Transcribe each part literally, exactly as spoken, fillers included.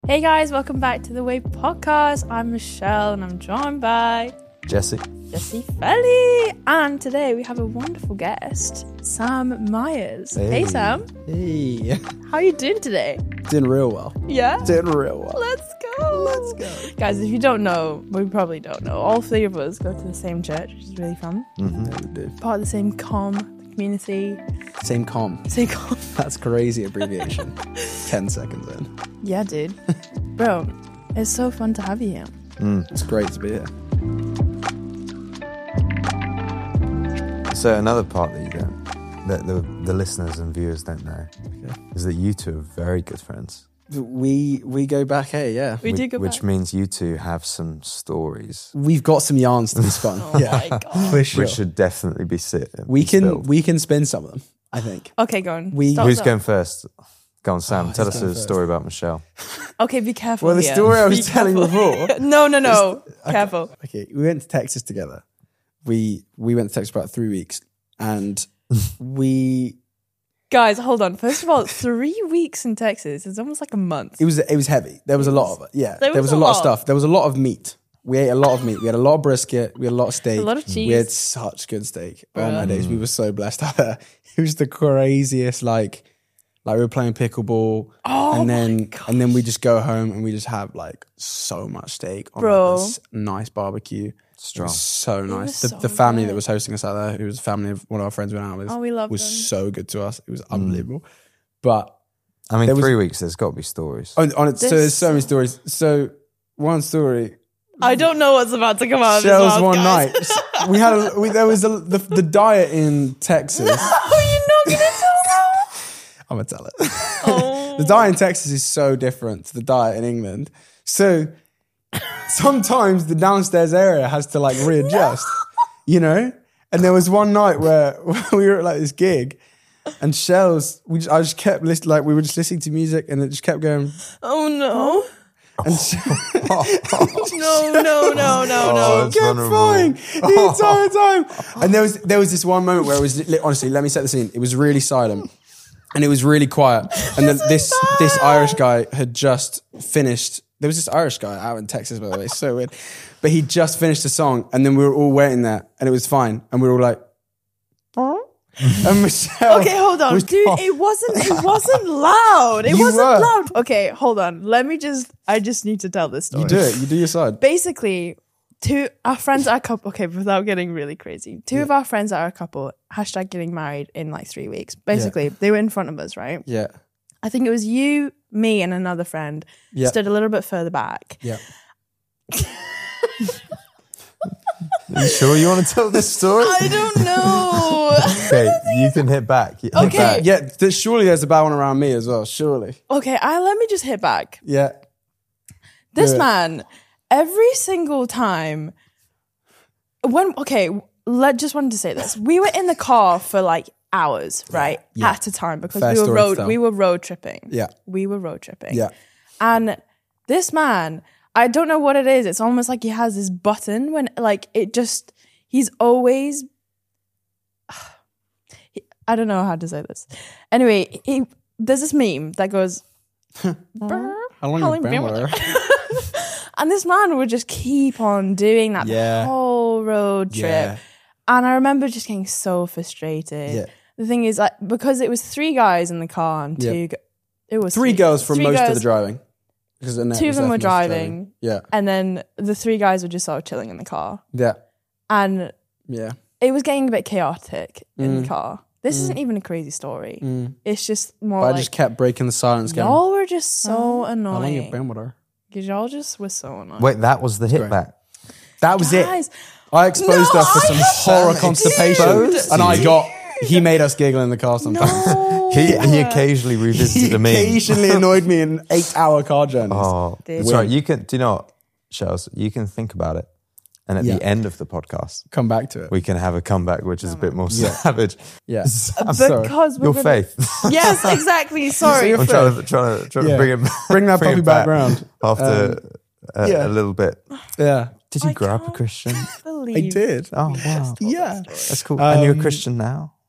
Hey guys, welcome back to the Wave Podcast. I'm Michelle and I'm joined by Jesse. Jesse Felly. And today we have a wonderful guest, Sam Myers. Hey, hey Sam. Hey. How are you doing today? Doing real well. Yeah? Doing real well. Let's go. Let's go. Guys, if you don't know, we probably don't know, all three of us go to the same church, which is really fun. Mm-hmm. Yeah, we do. Part of the same com community. Same com. Same com. That's crazy abbreviation. Ten seconds in. Yeah, dude. Bro, it's so fun to have you here. Mm, it's great to be here. So another part that you don't, that the, the listeners and viewers don't know, okay, is that you two are very good friends. We we go back, hey, yeah. We, we do go Which back. means you two have some stories. We've got some yarns to be spun. Oh yeah, my God. for sure. Which should definitely be sit. We be can spilled. we can spin some of them, I think. Okay, go on. We- Start Who's us going off. first? Go on, Sam. Oh, tell who's us going a first? story about Michelle. Okay, be careful. Well, the here. story I was Be telling careful. before. No, no, no. Okay, Careful. Okay, we went to Texas together. We we went to Texas for about three weeks, and we Guys, hold on. First of all, three weeks in Texas is almost like a month. it was it was heavy. There was a lot of it. Yeah, There there was was, a a lot of lot. stuff. There was a lot of meat. We ate a lot of meat. We had a lot of brisket. We had a lot of steak. A lot of cheese. We had such good steak. Oh my Mm. days, we were so blessed out there. It was the craziest. Like, like we were playing pickleball, Oh and then my gosh. and then we just go home and we just have like so much steak on Bro. like, this nice barbecue. Strong. It was so nice. was The, so the family good. that was hosting us out there, who was the family of one of our friends we went out with, Oh, we love was them. so good to us. It was unbelievable. But I mean, There was- three weeks, there's got to be stories. on, on it, so There's there's so many stories. So one story. I don't know what's about to come out of his Shells mouth, one guys. night. We had a, we, there was a, the the diet in Texas. Oh, you're not going to tell now? I'm gonna tell it. Oh. The diet in Texas is so different to the diet in England. So sometimes the downstairs area has to like readjust, you know. And there was one night where, where we were at like this gig, and Shells, we just, I just kept listening, like we were just listening to music, and it just kept going. Oh, no. And she No, no, no, no, Oh, no. it's kept vulnerable. flying the entire time. And there was there was this one moment where it was li- honestly, let me set the scene. It was really silent, and it was really quiet. And then this this Irish guy had just finished. There was this Irish guy out in Texas, by the way, so weird. But he just finished the song, and then we were all waiting there, and it was fine, and we were all like. And Michelle Okay, hold on. was- Dude, it wasn't it wasn't loud. It You wasn't were. loud. Okay, hold on. Let me just I just need to tell this story. You do it. You do your side. Basically, two our friends are a couple. Okay, without getting really crazy, two of our friends are a couple. Hashtag getting married in like three weeks. Basically, they were in front of us, right? Yeah. I think it was you, me, and another friend Yeah. stood a little bit further back. Yeah. Are you sure you want to tell this story? I don't know. Okay, you can hit back. Hit Okay. back. Yeah. th- surely there's a bad one around me as well. Surely. Okay, I let me just hit back. Yeah. This Do it. man, every single time, when okay, let just wanted to say this. We were in the car for like hours, right, Yeah. at a time because Fair we were story to road tell. we were road tripping. Yeah. we were road tripping. Yeah. And this man, I don't know what it is. It's almost like he has this button when like it just he's always. I don't know how to say this. Anyway, he there's this meme that goes. "Brr." How long How have you long been been with her? And this man would just keep on doing that Yeah. the whole road trip. Yeah. And I remember just getting so frustrated. Yeah. The thing is, like, because it was three guys in the car and two, Yeah. g- it was Three girls for three most of girls, the driving. Because Annette Two of was them there were for most of the driving. Yeah. and then the three guys were just sort of chilling in the car. Yeah. And Yeah. it was getting a bit chaotic in Mm. the car. This isn't even a crazy story. It's just more But I like, just kept breaking the silence going, y'all were just so how long have you annoying. been with her? Because y'all just were so annoying. Wait, that was the hit Great. back. That was Guys, it. I exposed No, her for some I- horror constipation. Exposed And I you? got, he made us giggle in the car sometimes. no. He he occasionally He revisited a meme. occasionally annoyed me in eight hour car journeys. Oh, Dude. that's right. You can. Do you know what, Shells? You can think about it, and at Yeah. the end of the podcast, Come back to it. we can have a comeback, which is a bit more Yeah. savage. Yeah. I'm sorry. Because we're Your gonna- faith. Yes, exactly. Sorry. your I'm trying to trying to, trying Yeah. to bring it. Bring that bring puppy it back round. after a, yeah. a little bit. Yeah. Did you I grow up a can't Christian? believe I did. Oh wow, Yeah. that's cool. and you're a Um, Christian now.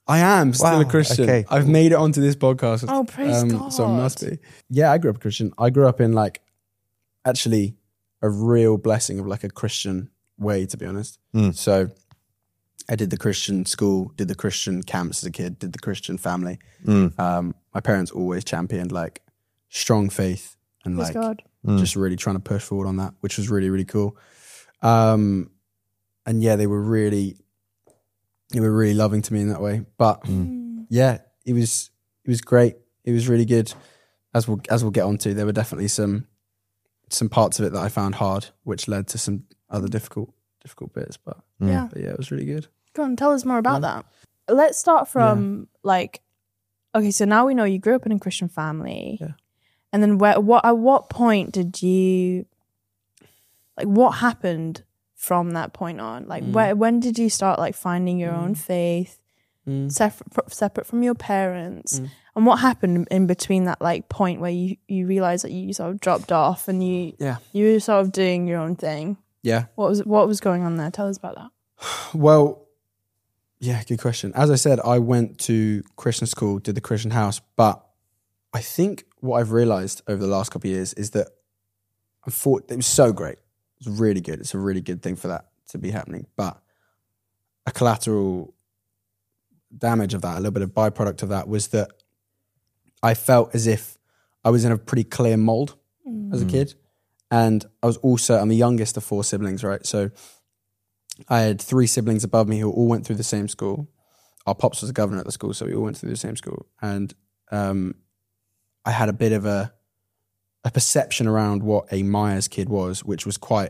I am still Wow, a Christian. okay, I've cool. made it onto this podcast. Oh, praise God. So I must be. Yeah, I grew up a Christian. I grew up in like actually a real blessing of like a Christian way, to be honest. Mm. So I did the Christian school, did the Christian camps as a kid, did the Christian family. Mm. Um, my parents always championed like strong faith and Praise like God. Mm. just really trying to push forward on that, which was really, really cool. Um, and yeah, they were really, they were really loving to me in that way. But Mm. yeah, it was, it was great. It was really good. As we'll, as we'll get on to, there were definitely some, some parts of it that I found hard, which led to some other difficult, difficult bits. But, Mm. Yeah. but yeah, it was really good. Go on, tell us more about that. Let's start from like, okay, so now we know you grew up in a Christian family. Yeah. And then where, what, at what point did you, like what happened from that point on? Like Mm. where, when did you start like finding your own faith Mm. separate, separate from your parents? Mm. And what happened in between that like point where you, you realized that you sort of dropped off and you, Yeah. you were sort of doing your own thing? Yeah. What was, what was going on there? Tell us about that. Well, yeah, good question. As I said, I went to Christian school, did the Christian house, but I think what I've realized over the last couple of years is that I thought it was so great. It was really good. It's a really good thing for that to be happening. But a collateral damage of that, a little bit of byproduct of that was that I felt as if I was in a pretty clear mold as a kid. And I was also, I'm the youngest of four siblings, right? So I had three siblings above me who all went through the same school. Our pops was a governor at the school, so we all went through the same school. And um, I had a bit of a a perception around what a Myers kid was, which was quite,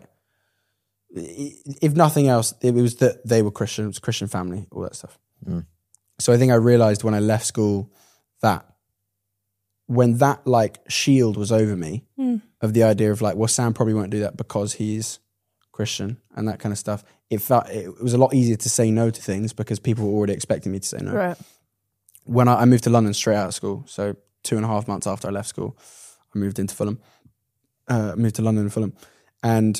if nothing else, it was that they were Christian, it was a Christian family, all that stuff. Mm. So I think I realized when I left school that when that like shield was over me Mm. of the idea of like, well, Sam probably won't do that because he's Christian and that kind of stuff. It felt it was a lot easier to say no to things because people were already expecting me to say no. Right. When I, I moved to London straight out of school, so two and a half months after I left school, I moved into Fulham. Uh, moved to London and Fulham, and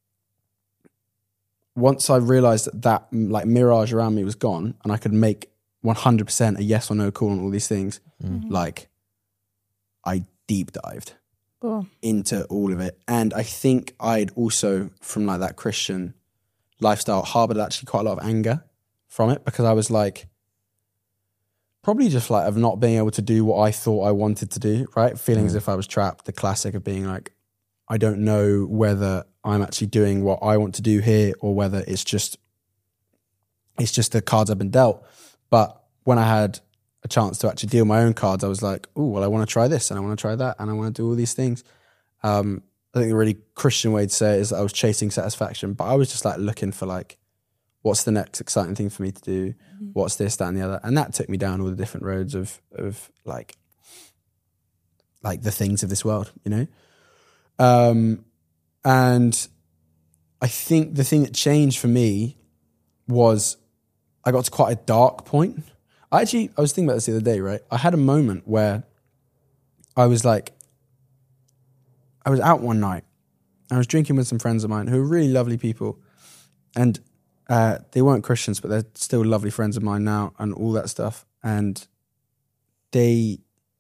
once I realised that that like mirage around me was gone, and I could make one hundred percent a yes or no call on all these things, Mm-hmm. like I deep dived Cool. into all of it. And I think I'd also, from like that Christian lifestyle, harbored actually quite a lot of anger from it because I was like, probably just like of not being able to do what I thought I wanted to do, right? Feeling as if I was trapped, the classic of being like, I don't know whether I'm actually doing what I want to do here or whether it's just, it's just the cards I've been dealt. But when I had a chance to actually deal my own cards, I was like, oh, well, I want to try this and I want to try that and I want to do all these things. Um, I think the really Christian way to say it is that I was chasing satisfaction, but I was just like looking for like, what's the next exciting thing for me to do? Mm-hmm. What's this, that, and the other? And that took me down all the different roads of of like, like the things of this world, you know? Um, and I think the thing that changed for me was I got to quite a dark point. I actually, I was thinking about this the other day, right? I had a moment where I was like, I was out one night. I was drinking with some friends of mine who were really lovely people. And uh, they weren't Christians, but they're still lovely friends of mine now and all that stuff. And they,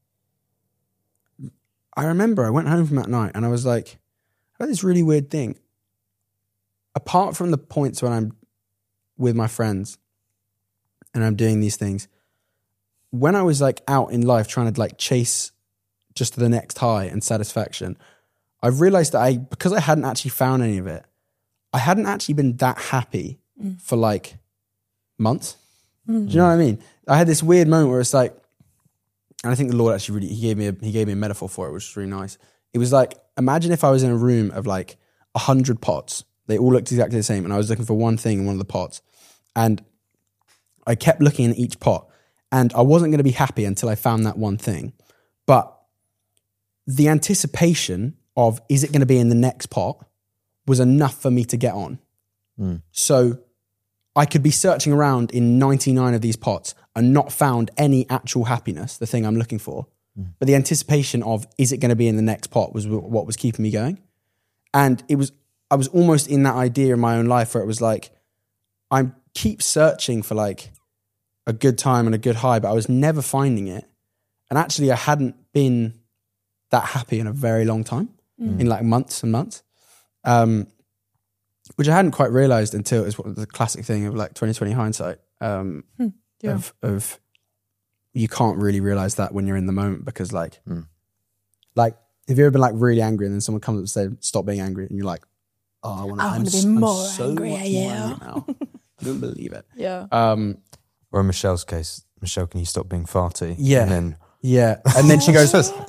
I remember I went home from that night and I was like, I had this really weird thing. Apart from the points when I'm with my friends and I'm doing these things, when I was like out in life trying to like chase just the next high and satisfaction, I've realized that I, because I hadn't actually found any of it, I hadn't actually been that happy mm. for like months. Mm. Do you know what I mean? I had this weird moment where it's like, and I think the Lord actually really, he gave me a, he gave me a metaphor for it, which was really nice. It was like, imagine if I was in a room of like a hundred pots. They all looked exactly the same. And I was looking for one thing in one of the pots. And I kept looking in each pot. And I wasn't going to be happy until I found that one thing. But the anticipation of, is it going to be in the next pot, was enough for me to get on. Mm. So I could be searching around in ninety-nine of these pots and not found any actual happiness, the thing I'm looking for. Mm. But the anticipation of, is it going to be in the next pot, was what was keeping me going. And it was, I was almost in that idea in my own life where it was like, I keep searching for like, a good time and a good high, but I was never finding it. And actually I hadn't been that happy in a very long time, mm. in like months and months. Um, which I hadn't quite realized until it was what the classic thing of like twenty twenty hindsight, um, hmm. yeah. of, of you can't really realize that when you're in the moment, because like, mm. like have you ever been like really angry and then someone comes up and says, stop being angry, and you're like, oh, I want to be I'm more so angry, much yeah. more angry now. I don't believe it. Yeah. Um, or in Michelle's case, Michelle, can you stop being farty? Yeah. And then, yeah. And then she goes, sorry.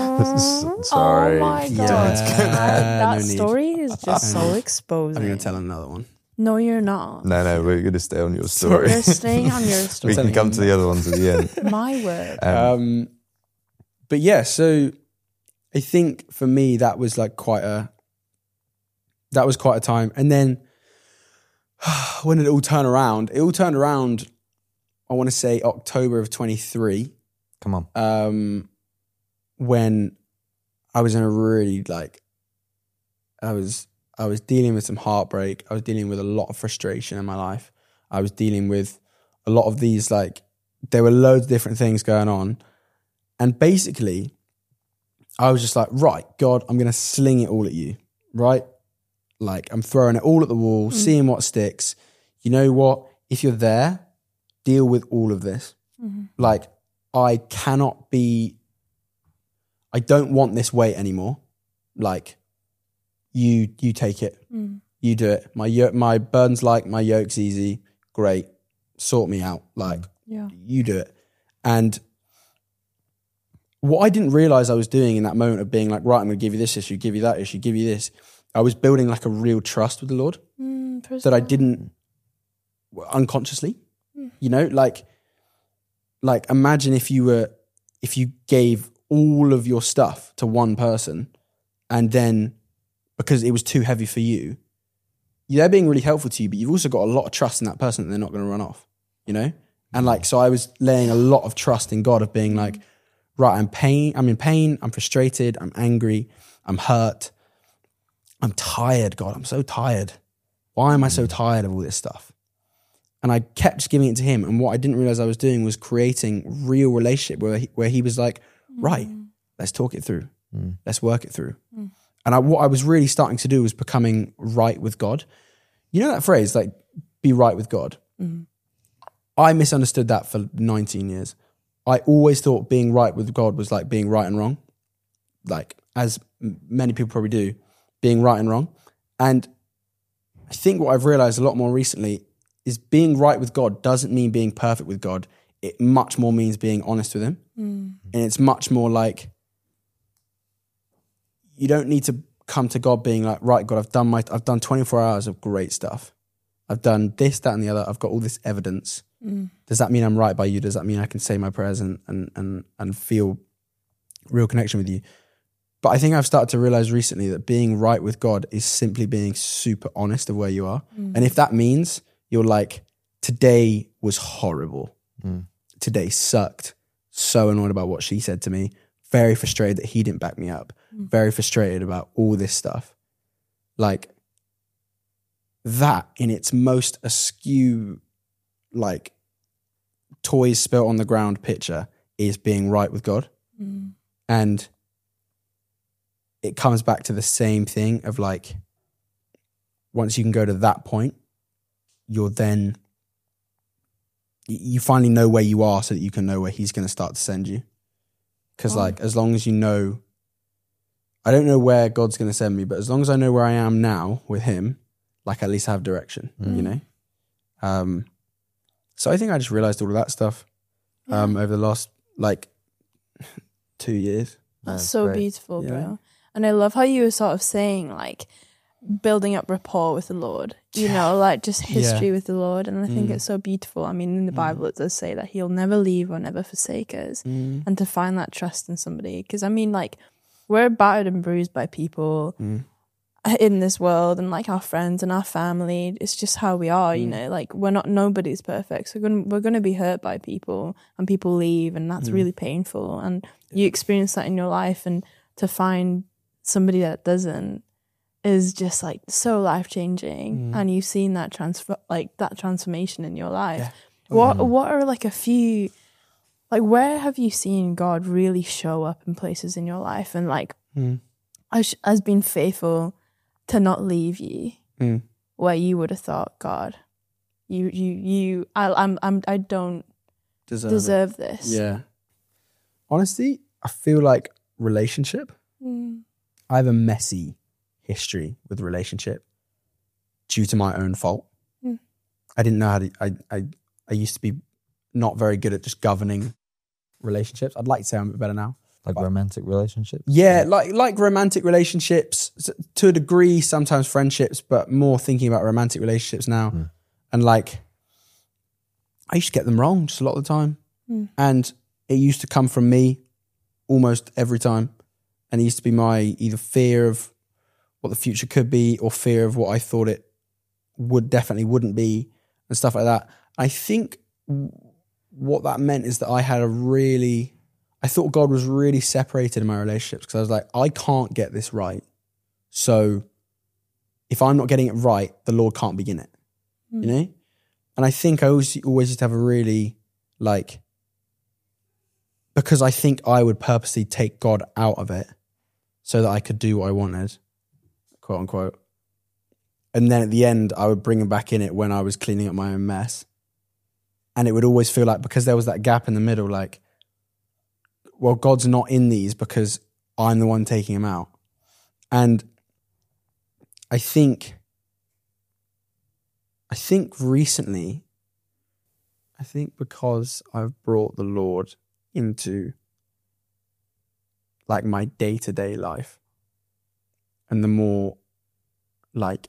Oh my God. Yeah. that No need. story is just so exposing. I'm going to tell another one. No, you're not. No, no, we're going to stay on your story. We're staying on your story. We can come to the other ones at the end. My word. Um, Um, but yeah, so I think for me that was like quite a that was quite a time. And then when did it all turn around? It all turned around, I want to say October of twenty-three. come on. Um, when I was in a really like, I was I was dealing with some heartbreak. I was dealing with a lot of frustration in my life. I was dealing with a lot of these like, there were loads of different things going on. And basically, I was just like, right, God, I'm going to sling it all at you, right? Like, I'm throwing it all at the wall, mm. seeing what sticks. You know what? If you're there, deal with all of this. Mm-hmm. Like, I cannot be, I don't want this weight anymore. Like, you you take it. Mm. You do it. My my burden's light, my yoke's easy. Great. Sort me out. Like, yeah. you do it. And what I didn't realize I was doing in that moment of being like, right, I'm going to give you this issue, give you that issue, give you this. I was building like a real trust with the Lord mm, that I didn't unconsciously, mm. you know, like, like imagine if you were, if you gave all of your stuff to one person and then because it was too heavy for you, they're being really helpful to you, but you've also got a lot of trust in that person that they're not going to run off, you know? And like, so I was laying a lot of trust in God of being like, right, I'm pain, I'm in pain, I'm frustrated, I'm angry, I'm hurt, I'm tired, God, I'm so tired. Why am I so tired of all this stuff? And I kept just giving it to him. And what I didn't realize I was doing was creating real relationship where he, where he was like, right, mm. let's talk it through. Mm. Let's work it through. Mm. And I, what I was really starting to do was becoming right with God. You know that phrase, like, be right with God? Mm. I misunderstood that for nineteen years. I always thought being right with God was like being right and wrong. Like, as many people probably do, being right and wrong. And I think what I've realized a lot more recently is being right with God doesn't mean being perfect with God. It much more means being honest with him. Mm. And it's much more like, you don't need to come to God being like, right, God, I've done my, I've done twenty-four hours of great stuff. I've done this, that, and the other. I've got all this evidence. Mm. Does that mean I'm right by you? Does that mean I can say my prayers and, and, and, and feel real connection with you? But I think I've started to realize recently that being right with God is simply being super honest of where you are. Mm. And if that means you're like, today was horrible. Mm. Today sucked. So annoyed about what she said to me. Very frustrated that he didn't back me up. Mm. Very frustrated about all this stuff. Like, that in its most askew, like, toys spilt on the ground picture is being right with God. Mm. And it comes back to the same thing of like, once you can go to that point, you're then, you finally know where you are so that you can know where he's going to start to send you. Because oh. like, as long as you know, I don't know where God's going to send me, but as long as I know where I am now with him, like at least I have direction, mm. you know? Um, so I think I just realized all of that stuff um, yeah. over the last like two years. That's yeah, so great. Beautiful, bro. Yeah. And I love how you were sort of saying like building up rapport with the Lord, you know, like just history yeah. with the Lord. And I think mm. it's so beautiful. I mean, in the Bible, mm. it does say that he'll never leave or never forsake us. Mm. And to find that trust in somebody. Because I mean, like, we're battered and bruised by people mm. in this world and like our friends and our family. It's just how we are, mm. you know, like we're not, nobody's perfect. So we're going we're going to be hurt by people and people leave and that's mm. really painful. And you experience that in your life, and to find somebody that doesn't is just like so life changing. Mm. And you've seen that transfer, like that transformation in your life. Yeah. What What are like a few, like where have you seen God really show up in places in your life and like Mm. has, has been faithful to not leave you Mm. where you would have thought, God, you you you I I'm I'm I don't Deserve, deserve it. this. Yeah. Honestly, I feel like relationship. Mm. I have a messy history with relationship due to my own fault. Mm. I didn't know how to, I, I, I used to be not very good at just governing relationships. I'd like to say I'm a bit better now. Like But- romantic relationships? Yeah, like like romantic relationships s- to a degree, sometimes friendships, but more thinking about romantic relationships now. Mm. And like, I used to get them wrong just a lot of the time. Mm. And it used to come from me almost every time. And it used to be my either fear of what the future could be or fear of what I thought it would definitely wouldn't be and stuff like that. I think w- what that meant is that I had a really, I thought God was really separated in my relationships because I was like, I can't get this right. So if I'm not getting it right, the Lord can't begin it, Mm. you know? And I think I always, always used to have a really like, because I think I would purposely take God out of it so that I could do what I wanted, quote unquote. And then at the end, I would bring him back in it when I was cleaning up my own mess. And it would always feel like, because there was that gap in the middle, like, well, God's not in these because I'm the one taking him out. And I think, I think recently, I think because I've brought the Lord into like my day-to-day life, and the more like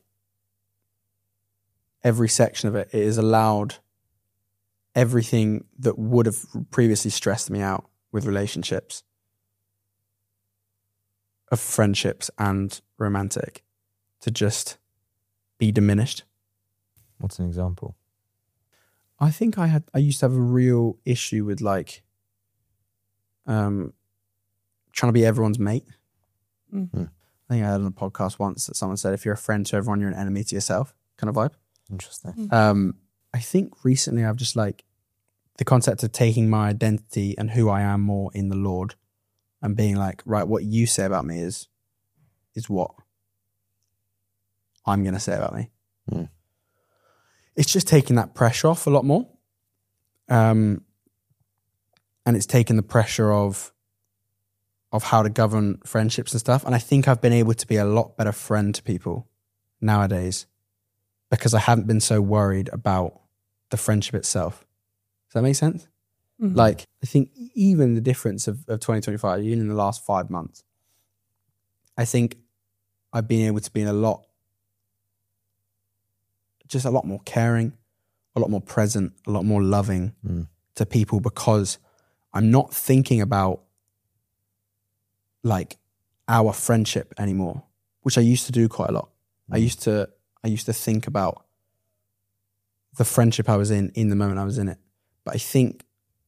every section of it, it has allowed everything that would have previously stressed me out with relationships, of friendships and romantic, to just be diminished. What's an example? I think I had I used to have a real issue with like um trying to be everyone's mate. Mm. Mm. I think I heard on a podcast once that someone said if you're a friend to everyone, you're an enemy to yourself, kind of vibe. Interesting. Um, I think recently I've just like the concept of taking my identity and who I am more in the Lord and being like, right, what you say about me is is what I'm going to say about me. Mm. It's just taking that pressure off a lot more. Um, and it's taken the pressure of of how to govern friendships and stuff. And I think I've been able to be a lot better friend to people nowadays because I haven't been so worried about the friendship itself. Does that make sense? Mhm. Like, I think even the difference of, of twenty twenty-five, even in the last five months, I think I've been able to be in a lot, just a lot more caring, a lot more present, a lot more loving Mm. to people because I'm not thinking about like our friendship anymore, which I used to do quite a lot. I used to, I used to think about the friendship I was in in the moment I was in it. But I think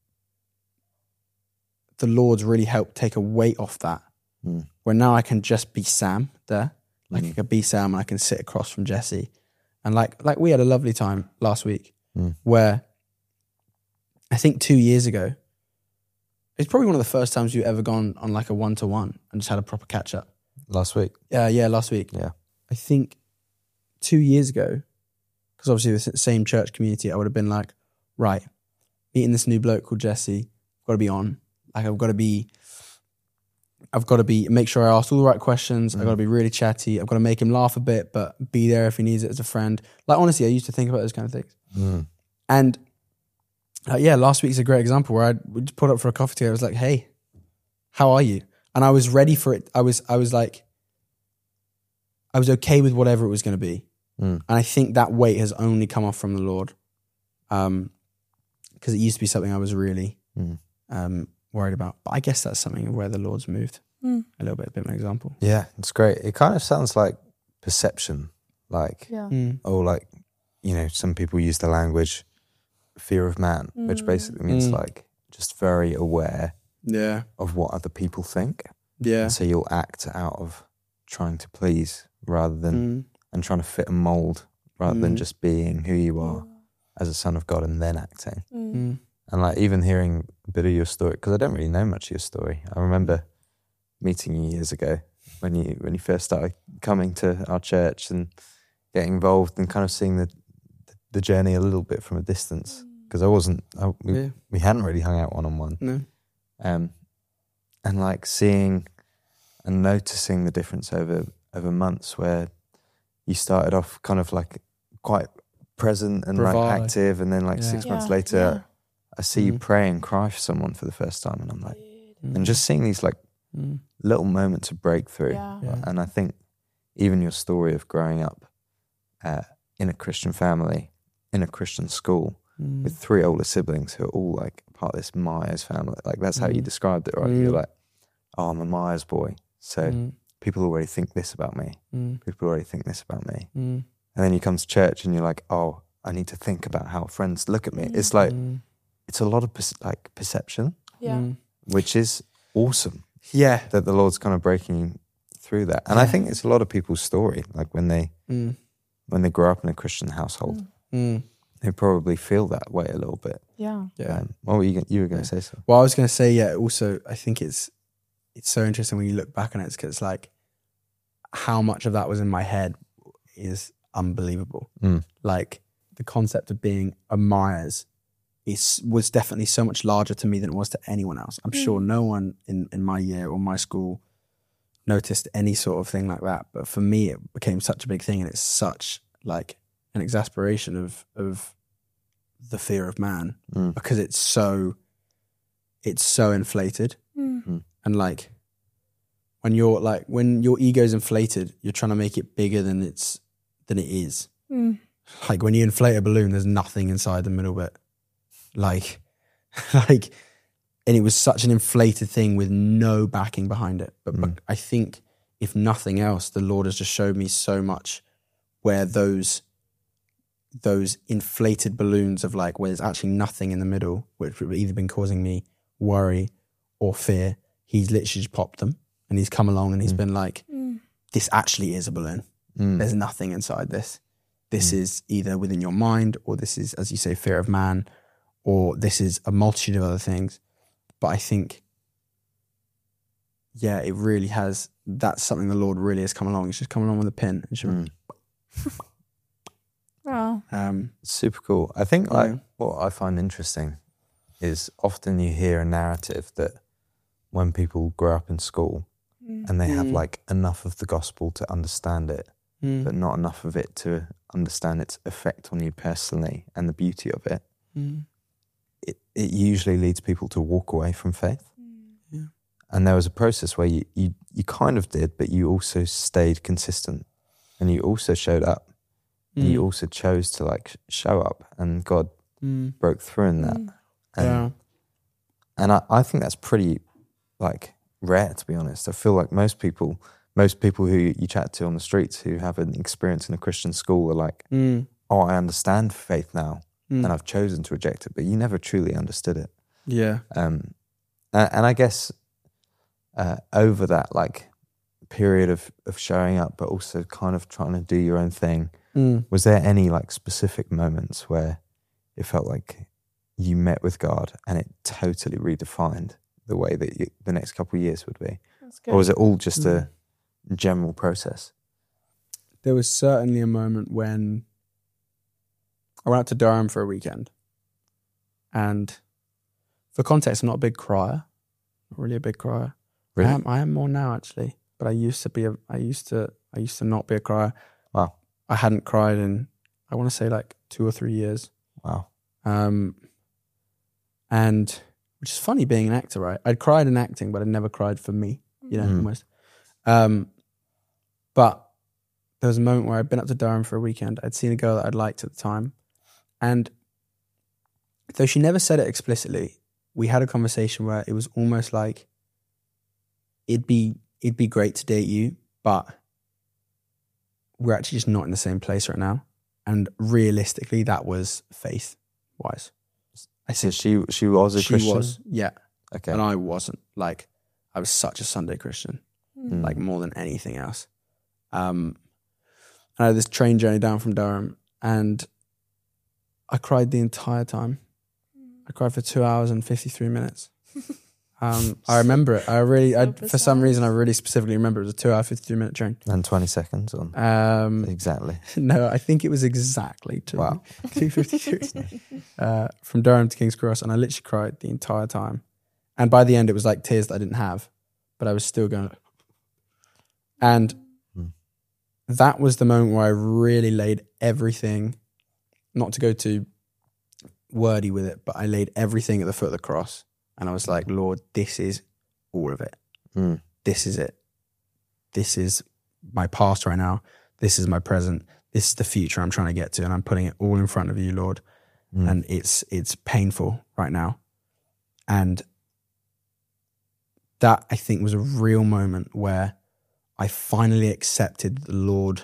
the Lord's really helped take a weight off that, Mm. where now I can just be Sam there. Like Mm. I can be Sam and I can sit across from Jesse. And like, like we had a lovely time last week Mm. where I think two years ago, it's probably one of the first times you've ever gone on like a one-to-one and just had a proper catch up. Last week. Yeah, yeah, last week. Yeah. I think two years ago, because obviously the same church community, I would have been like, right, meeting this new bloke called Jesse, got to be on. Like I've got to be, I've got to be, make sure I ask all the right questions. Mm. I've got to be really chatty. I've got to make him laugh a bit, but be there if he needs it as a friend. Like honestly, I used to think about those kind of things. Mm. And uh, yeah, last week's a great example where I we just put up for a coffee together. I was like, hey, how are you? And I was ready for it. I was, I was like, I was okay with whatever it was going to be. Mm. And I think that weight has only come off from the Lord. Um, because it used to be something I was really Mm. um, worried about. But I guess that's something where the Lord's moved Mm. a little bit, a bit of an example. Yeah, it's great. It kind of sounds like perception. Like, Yeah. Mm. oh, like, you know, some people use the language fear of man, which Mm. basically means Mm. like just very aware Yeah. of what other people think. Yeah. And so you'll act out of trying to please rather than, Mm. and trying to fit a mold rather than Mm. just being who you are. as a son of God and then acting. Mm. Mm. And like even hearing a bit of your story, because I don't really know much of your story. I remember meeting you years ago when you when you first started coming to our church and getting involved and kind of seeing the the journey a little bit from a distance. Because I wasn't, I, we, Yeah. we hadn't really hung out one on one. No. Um, and like seeing and noticing the difference over over months where you started off kind of like quite present and Bravado. like active, and then like Yeah. six months Yeah, later, yeah. I see you Mm. pray and cry for someone for the first time, and I'm like, Mm. and just seeing these like Mm. little moments of breakthrough. Yeah. Yeah. And I think even your story of growing up uh, in a Christian family, in a Christian school, Mm. with three older siblings who are all like part of this Myers family. Like that's how you Mm. described it, right? Mm. You're like, oh, I'm a Myers boy. So Mm. people already think this about me. Mm. People already think this about me. Mm. And then you come to church and you're like, oh, I need to think about how friends look at me. It's like, Mm. it's a lot of perce- like perception, Yeah. Mm. which is awesome Yeah. that the Lord's kind of breaking through that. And I think it's a lot of people's story. Like when they, Mm. when they grow up in a Christian household, Mm. they probably feel that way a little bit. Yeah. Yeah. Um, what were you, you were going to Yeah. say so? Well, I was going to say, yeah, also, I think it's it's so interesting when you look back on it, because it's like how much of that was in my head is unbelievable. Mm. Like the concept of being a Myers is, was definitely so much larger to me than it was to anyone else. I'm sure no one in, in my year or my school noticed any sort of thing like that. But for me, it became such a big thing, and it's such like an exasperation of of the fear of man, Mm. because it's so it's so inflated. Mm. And like when you're like when your ego's inflated, you're trying to make it bigger than it's than it is. Mm. Like when you inflate a balloon, there's nothing inside the middle bit. Like like and it was such an inflated thing with no backing behind it. But, but Mm. I think if nothing else, the Lord has just showed me so much where those those inflated balloons of like where there's actually nothing in the middle, which would have either been causing me worry or fear, he's literally just popped them, and he's come along and he's Mm. been like, Mm. this actually is a balloon. Mm. There's nothing inside this. This Mm. is either within your mind, or this is, as you say, fear of man, or this is a multitude of other things. But I think, yeah, it really has, that's something the Lord really has come along. He's just come along with a pin. And just, Mm. Wow. um, Super cool. I think like Yeah. what I find interesting is often you hear a narrative that when people grow up in school Mm. and they have Mm. like enough of the gospel to understand it, mm, but not enough of it to understand its effect on you personally and the beauty of it, mm, it, it usually leads people to walk away from faith. Yeah. And there was a process where you, you, you kind of did, but you also stayed consistent and you also showed up and you mm, also chose to like show up, and God mm, broke through in that. Mm. And, yeah. and I, I think that's pretty like rare, to be honest. I feel like most people, most people who you chat to on the streets who have an experience in a Christian school are like, Mm, oh, I understand faith now mm, and I've chosen to reject it, but you never truly understood it. yeah. Um, and, and I guess uh, over that like period of, of showing up, but also kind of trying to do your own thing, Mm, was there any like specific moments where it felt like you met with God and it totally redefined the way that you, the next couple of years would be? That's Or good. was it all just Mm. a general process? there was certainly a moment when I went out to Durham for a weekend, and for context, I'm not a big crier, not really a big crier. Really? I am. I am more now, actually. But I used to be. A, I used to. I used to not be a crier. Wow. I hadn't cried in, I want to say, like two or three years. Wow. Um, and which is funny being an actor, right? I'd cried in acting, but I'd never cried for me. You know, Mm. almost. Um, but there was a moment where I'd been up to Durham for a weekend. I'd seen a girl that I'd liked at the time, and though she never said it explicitly, we had a conversation where it was almost like it'd be it'd be great to date you, but we're actually just not in the same place right now. And realistically, that was faith wise. I So said she she was a she Christian? was, yeah, Okay. and I wasn't. Like I was such a Sunday Christian, Mm. like more than anything else. Um, and I had this train journey down from Durham, and I cried the entire time. I cried for two hours and fifty-three minutes. Um, I remember it. I really, So I, for some reason, I really specifically remember it was a two hour, fifty-three minute train. And twenty seconds on. Um, Exactly. no, I think it was exactly two, Wow. two fifty-three uh, from Durham to King's Cross. And I literally cried the entire time. And by the end, it was like tears that I didn't have, but I was still going. And Mm. that was the moment where I really laid everything, not to go too wordy with it, but I laid everything at the foot of the cross. And I was like, Lord, this is all of it. Mm. This is it. This is my past right now. This is my present. This is the future I'm trying to get to. And I'm putting it all in front of you, Lord. Mm. And it's it's painful right now. And that, I think, was a real moment where I finally accepted that the Lord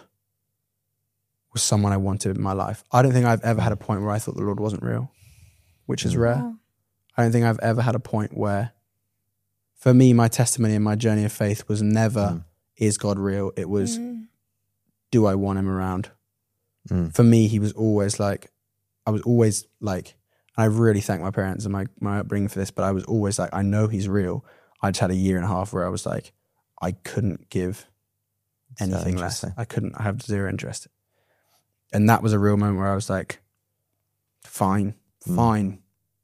was someone I wanted in my life. I don't think I've ever had a point where I thought the Lord wasn't real, which is rare. Wow. I don't think I've ever had a point where, for me, my testimony and my journey of faith was never, Mm. is God real? It was, Mm. do I want him around? Mm. For me, he was always like, I was always like, and I really thank my parents and my, my upbringing for this, but I was always like, I know he's real. I just had a year and a half where I was like, I couldn't give anything less. interesting. I couldn't, I have zero interest. And that was a real moment where I was like, fine, Mm. fine.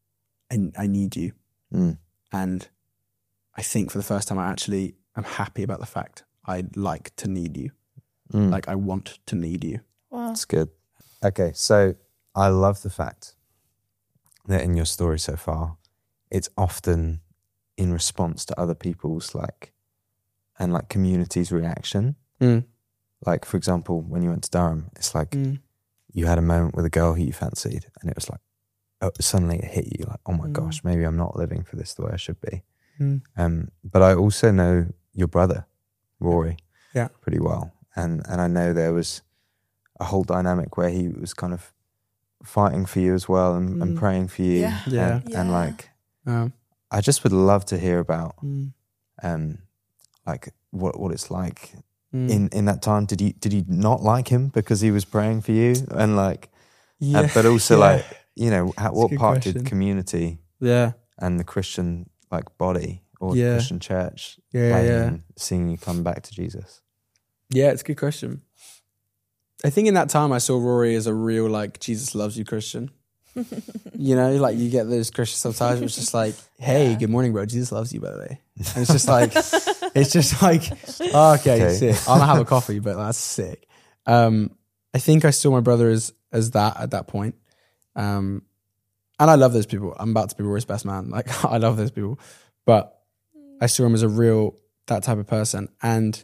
I, I need you. Mm. And I think for the first time, I actually am happy about the fact I'd like to need you. Mm. Like I want to need you. Wow. That's good. Okay, so I love the fact that in your story so far, it's often in response to other people's like, and like community's reaction. Mm. Like, for example, when you went to Durham, it's like Mm. you had a moment with a girl who you fancied, and it was like, oh, suddenly it hit you like, oh my Mm. gosh, maybe I'm not living for this the way I should be. Mm. Um, but I also know your brother, Rory, Yeah. pretty well. And and I know there was a whole dynamic where he was kind of fighting for you as well and, and Mm. praying for you. Yeah. Yeah. And, and Yeah. like, Um, I just would love to hear about mm. um, like what what it's like Mm. in, in that time. Did you did you not like him because he was praying for you? And like, yeah. uh, but also Yeah. like, you know, how, That's a what good part question. did community Yeah. and the Christian like body or Yeah. the Christian church Yeah. play Yeah. in seeing you come back to Jesus? Yeah, it's a good question. I think in that time I saw Rory as a real like Jesus loves you Christian. You know, like you get those Christians sometimes where it's just like, hey, Yeah. good morning, bro. Jesus loves you, by the way. And it's just like, it's just like, oh, okay, Okay. sick. I'm gonna have a coffee, but that's sick. Um, I think I saw my brother as as that at that point. Um, and I love those people. I'm about to be Rory's best man. Like I love those people, but I saw him as a real that type of person. And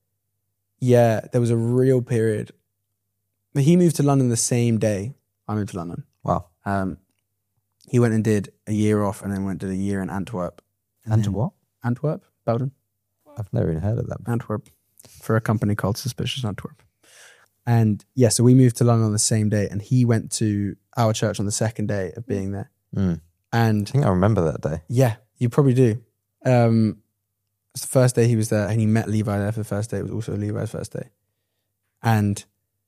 yeah, there was a real period. But he moved to London the same day I moved to London. Wow. Um, he went and did a year off, and then went to a year in Antwerp. And And to then- what? Antwerp, Belgium, I've never even heard of that. Antwerp, for a company called Suspicious Antwerp. And yeah, so we moved to London on the same day, and he went to our church on the second day of being there. Mm. And I think I remember that day. yeah, you probably do. Um, it's the first day he was there, and he met Levi there for the first day. It was also Levi's first day. And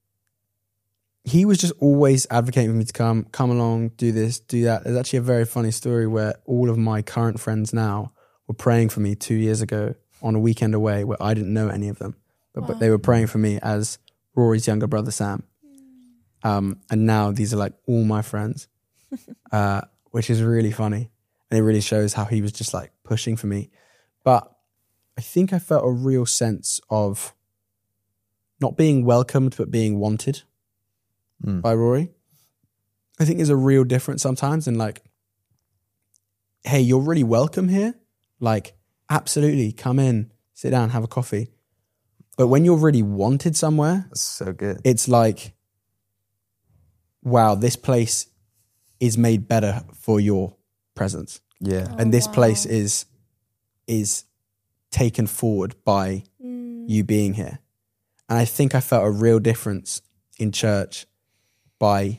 he was just always advocating for me to come, come along, do this, do that. There's actually a very funny story where all of my current friends now were praying for me two years ago on a weekend away where I didn't know any of them, but, but they were praying for me as Rory's younger brother, Sam. Um, and now these are like all my friends, uh, which is really funny. And it really shows how he was just like pushing for me. But I think I felt a real sense of not being welcomed, but being wanted Mm. by Rory. I think there's a real difference sometimes in like, hey, you're really welcome here. Like, absolutely, come in, sit down, have a coffee. But when you're really wanted somewhere, That's so good. it's like, wow, this place is made better for your presence. Yeah. Oh, And this wow. place is is taken forward by Mm. you being here. And I think I felt a real difference in church by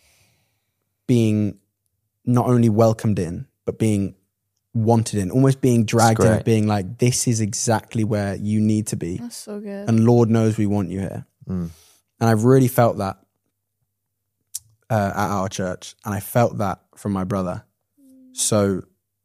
being not only welcomed in, but being wanted in, almost being dragged in, great. being like, this is exactly where you need to be. That's so good. And Lord knows we want you here. Mm. And I've really felt that uh, at our church, and I felt that from my brother. So,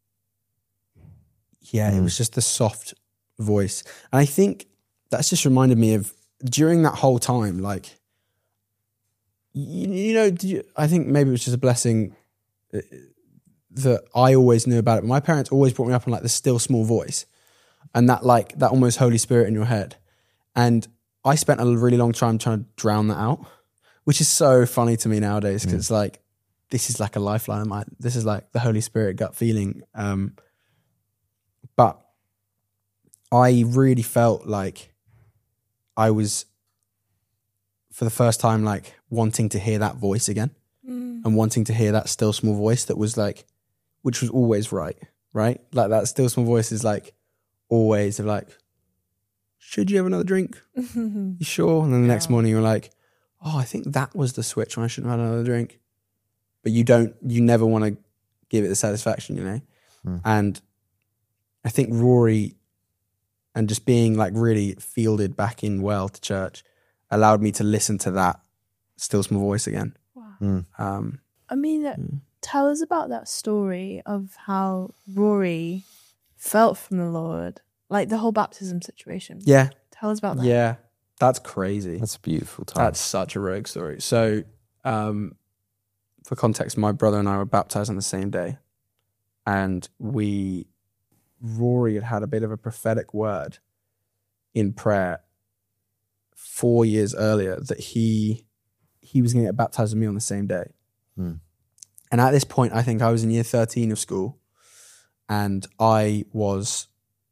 yeah, mm. it was just the soft voice. And I think that's just reminded me of during that whole time, like, you, you know, did you, I think maybe it was just a blessing that I always knew about it. But my parents always brought me up on like the still small voice and that like that almost Holy Spirit in your head. And I spent a really long time trying to drown that out, which is so funny to me nowadays because mm. it's like, this is like a lifeline of mine. This is like the Holy Spirit gut feeling. Um, but I really felt like I was, for the first time, like wanting to hear that voice again mm. and wanting to hear that still small voice that was like, which was always right, right? Like that still small voice is like always of like, should you have another drink? You sure? And then the yeah. next morning you're like, oh, I think that was the switch when I shouldn't have had another drink. But you don't, you never want to give it the satisfaction, you know? Mm. And I think Rory and just being like really fielded back in well to church allowed me to listen to that still small voice again. Wow. Mm. Um, I mean, mm. tell us about that story of how Rory felt from the Lord, like the whole baptism situation. Yeah. Tell us about that. Yeah. That's crazy. That's a beautiful time. That's such a rogue story. So, um, for context, my brother and I were baptized on the same day. And we, Rory had had a bit of a prophetic word in prayer four years earlier that he he was going to get baptized with me on the same day. Hmm. And at this point, I think I was in year thirteen of school. And I was,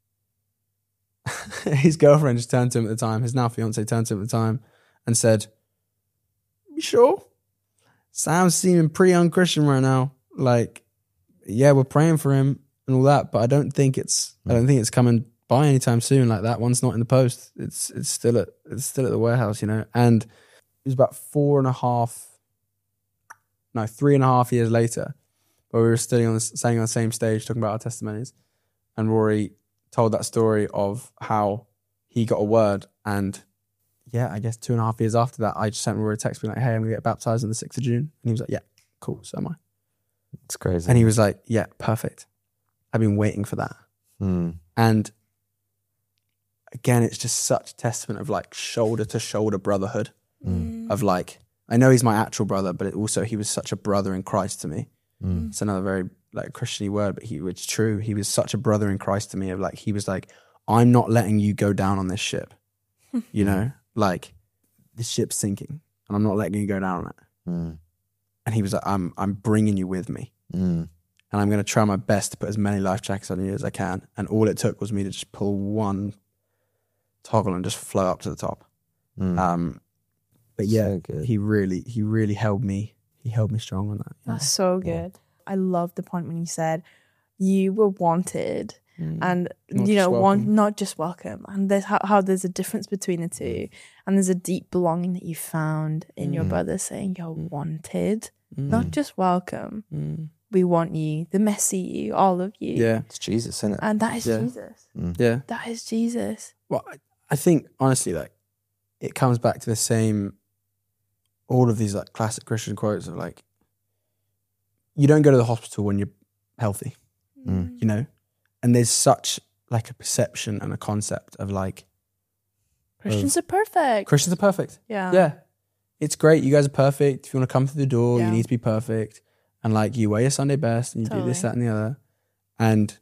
his girlfriend just turned to him at the time, his now fiance turned to him at the time and said, you sure? Sam's seeming pretty unchristian right now. Like, yeah, we're praying for him and all that, but I don't think it's I don't think it's coming by anytime soon. Like that one's not in the post. It's it's still at it's still at the warehouse, you know. And it was about four and a half, no, three and a half years later, where we were standing on the, standing on the same stage talking about our testimonies, and Rory told that story of how he got a word and. Yeah, I guess two and a half years after that, I just sent Rory a text being like, hey, I'm going to get baptized on the sixth of June. And he was like, yeah, cool, so am I. It's crazy. And he was like, yeah, perfect. I've been waiting for that. Mm. And again, it's just such a testament of like shoulder to shoulder brotherhood mm. of like, I know he's my actual brother, but it also he was such a brother in Christ to me. Mm. It's another very like Christian-y word, but he, it's true. He was such a brother in Christ to me of like, he was like, I'm not letting you go down on this ship, you know? Like, the ship's sinking and I'm not letting you go down on it. Mm. And he was like, I'm I'm bringing you with me. Mm. And I'm going to try my best to put as many life jackets on you as I can. And all it took was me to just pull one toggle and just float up to the top. Mm. Um, but yeah, so he really, he really held me, he held me strong on that. Yeah. That's so good. Yeah. I love the point when you said you were wanted. Mm. And, not you know, one, not just welcome. And there's how, how there's a difference between the two. And there's a deep belonging that you found in mm. your brother saying you're mm. wanted, mm. not just welcome. Mm. We want you, the messy you, all of you. Yeah. It's Jesus, isn't it? And that is yeah. Jesus. Mm. Yeah. That is Jesus. Well, I, I think, honestly, like, it comes back to the same, all of these, like, classic Christian quotes of, like, you don't go to the hospital when you're healthy, mm. you know? And there's such like a perception and a concept of like Christians of, are perfect. Christians are perfect. Yeah. Yeah. It's great. You guys are perfect. If you want to come through the door, yeah. you need to be perfect. And like you wear your Sunday best and you totally. do this, that, and the other. And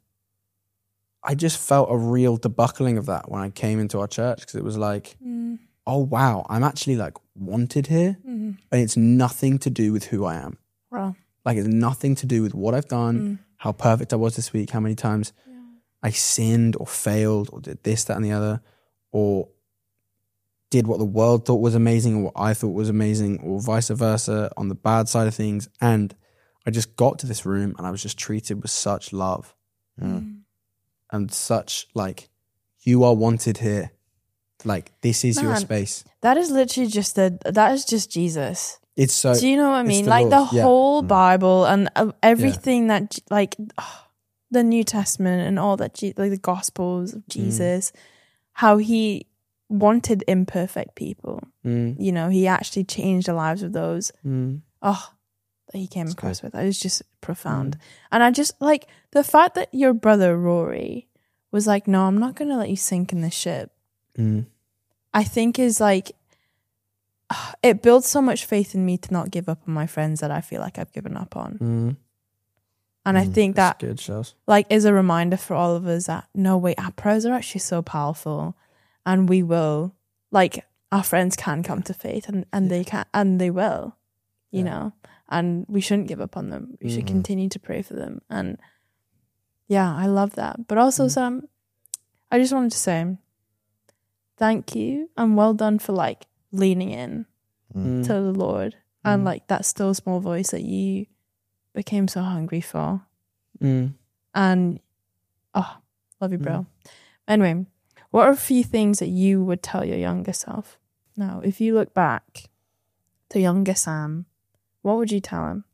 I just felt a real debuckling of that when I came into our church because it was like, mm. oh wow, I'm actually like wanted here. Mm. And it's nothing to do with who I am. Wow. Like it's nothing to do with what I've done. Mm. How perfect I was this week, how many times yeah. I sinned or failed or did this, that, and the other, or did what the world thought was amazing or what I thought was amazing, or vice versa on the bad side of things. And I just got to this room and I was just treated with such love mm. and such like, you are wanted here. Like, this is Man, your space. That is literally just a, that is just Jesus. It's so. Do you know what I mean? The like Lord. the yeah. whole mm. Bible and uh, everything yeah. that, like, oh, the New Testament and all that, like the Gospels of Jesus, mm. how he wanted imperfect people. Mm. You know, he actually changed the lives of those. Mm. Oh, that he came That's across good. with. It was just profound. Mm. And I just like the fact that your brother Rory was like, no, I'm not going to let you sink in this ship. Mm. I think is like, it builds so much faith in me to not give up on my friends that I feel like I've given up on. Mm. And mm. I think that good, Charles. like is a reminder for all of us that no, wait, our prayers are actually so powerful, and we will, like, our friends can come to faith, and, and yeah. they can, and they will, you yeah. know, and we shouldn't give up on them. We mm-hmm. should continue to pray for them. And yeah, I love that. But also, mm. Sam, I just wanted to say thank you and well done for like leaning in mm. to the Lord mm. and like that still small voice that you became so hungry for. Mm. And oh, love you, bro. Mm. Anyway, what are a few things that you would tell your younger self? Now, if you look back to younger Sam, what would you tell him?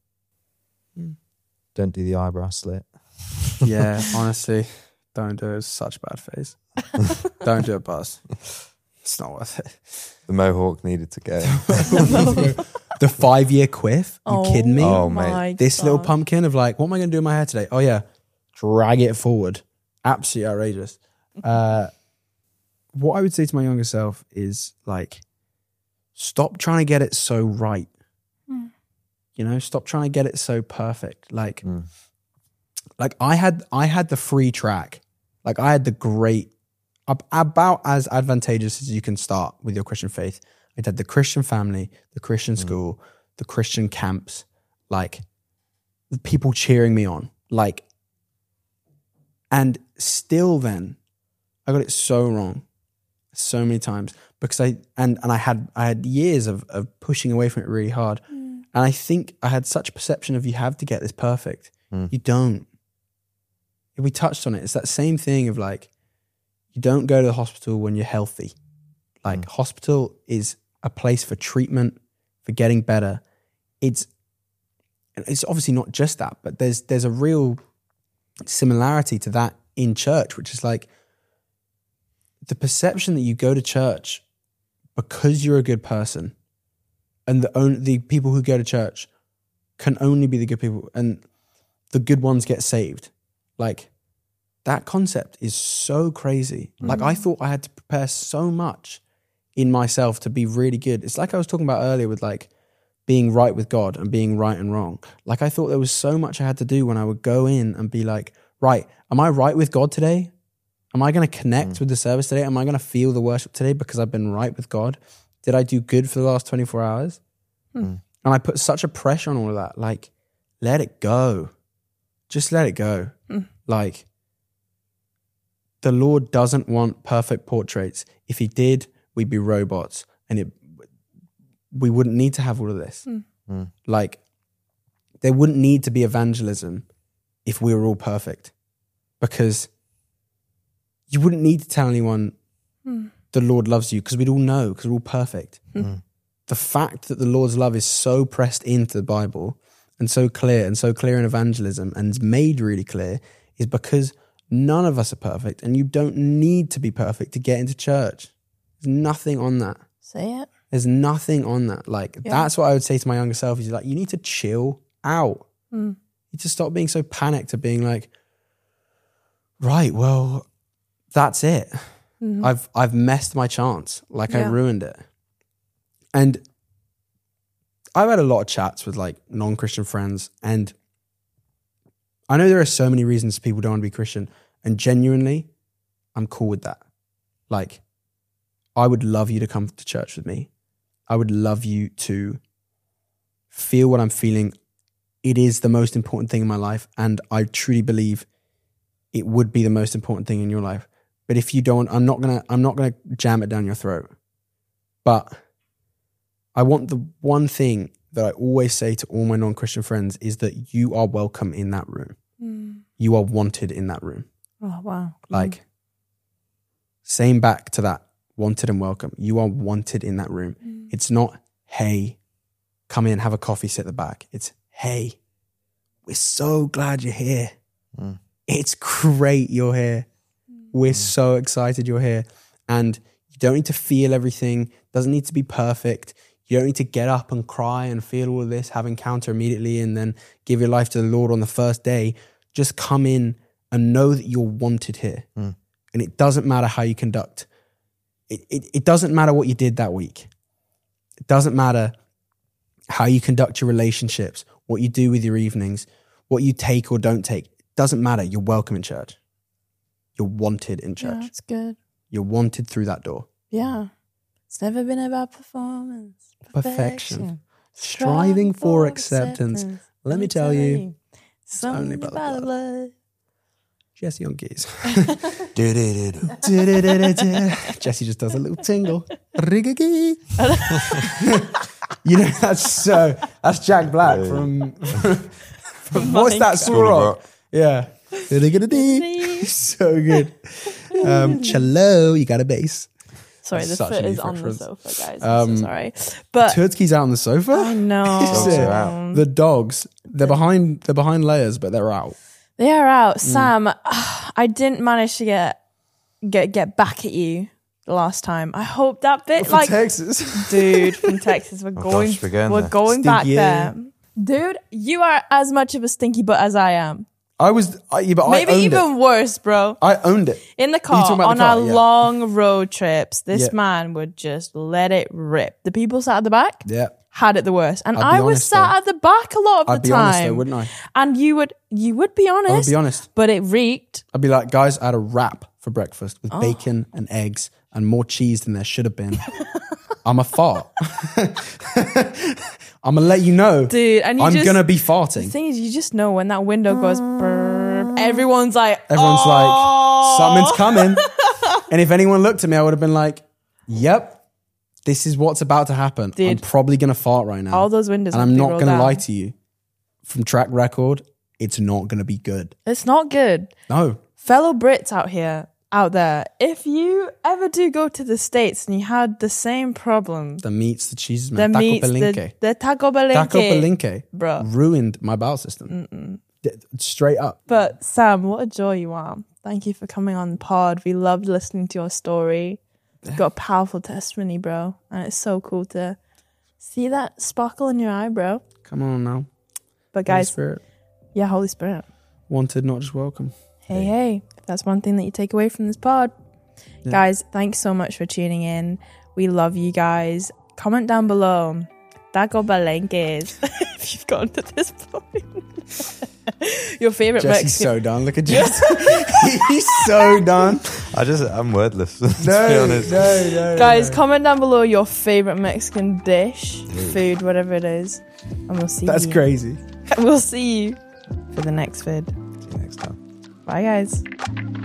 Don't do the eyebrow slit. Yeah, honestly, don't do it. It's such a bad phase. Don't do it, Buzz. It's not worth it. The mohawk needed to go. The five-year quiff? You oh, kidding me? Oh, mate. This God. little pumpkin of like, what am I going to do in my hair today? Oh, yeah. Drag it forward. Absolutely outrageous. Uh, what I would say to my younger self is like, stop trying to get it so right. Mm. You know, stop trying to get it so perfect. Like, mm. like I had, I had the free track. Like I had the great, about as advantageous as you can start with your Christian faith. I had the Christian family, the Christian mm. school, the Christian camps, like the people cheering me on, like, and still then I got it so wrong so many times because I, and, and I had, I had years of, of pushing away from it really hard. Mm. And I think I had such a perception of you have to get this perfect. Mm. You don't. We touched on it. It's that same thing of like, you don't go to the hospital when you're healthy. Like mm. hospital is a place for treatment, for getting better. It's it's obviously not just that, but there's there's a real similarity to that in church, which is like the perception that you go to church because you're a good person, and the only the people who go to church can only be the good people, and the good ones get saved. Like, that concept is so crazy. Mm. Like, I thought I had to prepare so much in myself to be really good. It's like I was talking about earlier with like being right with God and being right and wrong. Like, I thought there was so much I had to do when I would go in and be like, right, am I right with God today? Am I going to connect mm. with the service today? Am I going to feel the worship today because I've been right with God? Did I do good for the last twenty-four hours? Mm. And I put such a pressure on all of that. Like, let it go. Just let it go. Mm. Like, the Lord doesn't want perfect portraits. If he did, we'd be robots, and it we wouldn't need to have all of this. Mm. Mm. Like, there wouldn't need to be evangelism if we were all perfect, because you wouldn't need to tell anyone mm. the Lord loves you, because we'd all know, because we're all perfect. Mm. The fact that the Lord's love is so pressed into the Bible and so clear and so clear in evangelism and is made really clear is because none of us are perfect, and you don't need to be perfect to get into church. There's nothing on that. Say it. There's nothing on that. Like, yeah. That's what I would say to my younger self is like, you need to chill out. Mm. You need to stop being so panicked of being like, right, well, that's it. Mm-hmm. I've I've messed my chance. Like, yeah. I ruined it. And I've had a lot of chats with like non-Christian friends, and I know there are so many reasons people don't want to be Christian, and genuinely, I'm cool with that. Like, I would love you to come to church with me. I would love you to feel what I'm feeling. It is the most important thing in my life, and I truly believe it would be the most important thing in your life. But if you don't, I'm not gonna, I'm not gonna jam it down your throat. But I want the one thing that I always say to all my non-Christian friends is that you are welcome in that room. Mm. You are wanted in that room. Oh, wow. Like, mm. same back to that, wanted and welcome. You are wanted in that room. Mm. It's not, hey, come in, have a coffee, sit at the back. It's, hey, we're so glad you're here. Mm. It's great you're here. Mm. We're mm. so excited you're here. And you don't need to feel everything. Doesn't need to be perfect. You don't need to get up and cry and feel all of this, have encounter immediately, and then give your life to the Lord on the first day. Just come in and know that you're wanted here. Mm. And it doesn't matter how you conduct. It, it, it doesn't matter what you did that week. It doesn't matter how you conduct your relationships, what you do with your evenings, what you take or don't take. It doesn't matter. You're welcome in church. You're wanted in church. Yeah, that's good. You're wanted through that door. Yeah. It's never been about performance. Perfection. Perfection. Striving for acceptance. Let me tell you, it's only by the blood. Jesse on keys. Do-do-do-do. Jesse just does a little tingle. Riggy. You know, that's so, that's Jack Black from, from what's that School song? of Rock. Yeah. So good. Um, cello, you got a bass. Sorry, That's the such foot a is youth on the reference. sofa, guys. Um, I'm so sorry. But Turtki's out on the sofa. I know. Is Dogs it? are out. The dogs, they're behind, they're behind layers, but they're out. They are out. Mm. Sam, I didn't manage to get get get back at you the last time. I hope that bit, From like, Texas. dude, from Texas, we're Oh going, gosh, we're going we're there. going back Stinky, there. Dude, you are as much of a stinky butt as I am. I was, I, yeah, but Maybe I owned even it. worse, bro. I owned it. In the talking car, about on the car? our Yeah. long road trips, this Yeah. man would just let it rip. The people sat at the back Yeah. had it the worst. And I'd be I was honest, sat though. at the back a lot of I'd the be honest time. though, wouldn't I? And you would you would be honest. I would be honest. But it reeked. I'd be like, guys, I had a wrap for breakfast Oh. with bacon and eggs and more cheese than there should have been. I'm a fart. I'm gonna let you know, Dude, and you I'm just, gonna be the farting. thing is, you just know when that window goes burp, everyone's like, Everyone's oh. like, something's coming. And if anyone looked at me, I would have been like, yep, this is what's about to happen. Dude. I'm probably gonna fart right now. All those windows and have I'm to be not rolled gonna down. lie to you. From track record, it's not gonna be good. It's not good. No. Fellow Brits out here, out there, if you ever do go to the States and you had the same problem, The meats, the cheeses, the man. Taco meats, Palenque. the, the taco palenque, Taco Palenque bro. ruined my bowel system. D- straight up. But Sam, what a joy you are. Thank you for coming on the pod. We loved listening to your story. You've got a powerful testimony, bro. And it's so cool to see that sparkle in your eye, bro. Come on now. But Holy guys, Spirit. yeah, Holy Spirit. Wanted, not just welcome. Hey, hey. If that's one thing that you take away from this pod. Yeah. Guys, thanks so much for tuning in. We love you guys. Comment down below. Taco Palenques. If you've gotten to this point. Your favorite Jesse's Mexican. so done. Look at Jesse. He's so done. I just, I'm wordless. to be No, honest. no, no. Guys, no. comment down below your favorite Mexican dish, food, whatever it is. And we'll see That's you. crazy. We'll see you for the next vid. See you next time. Bye, guys.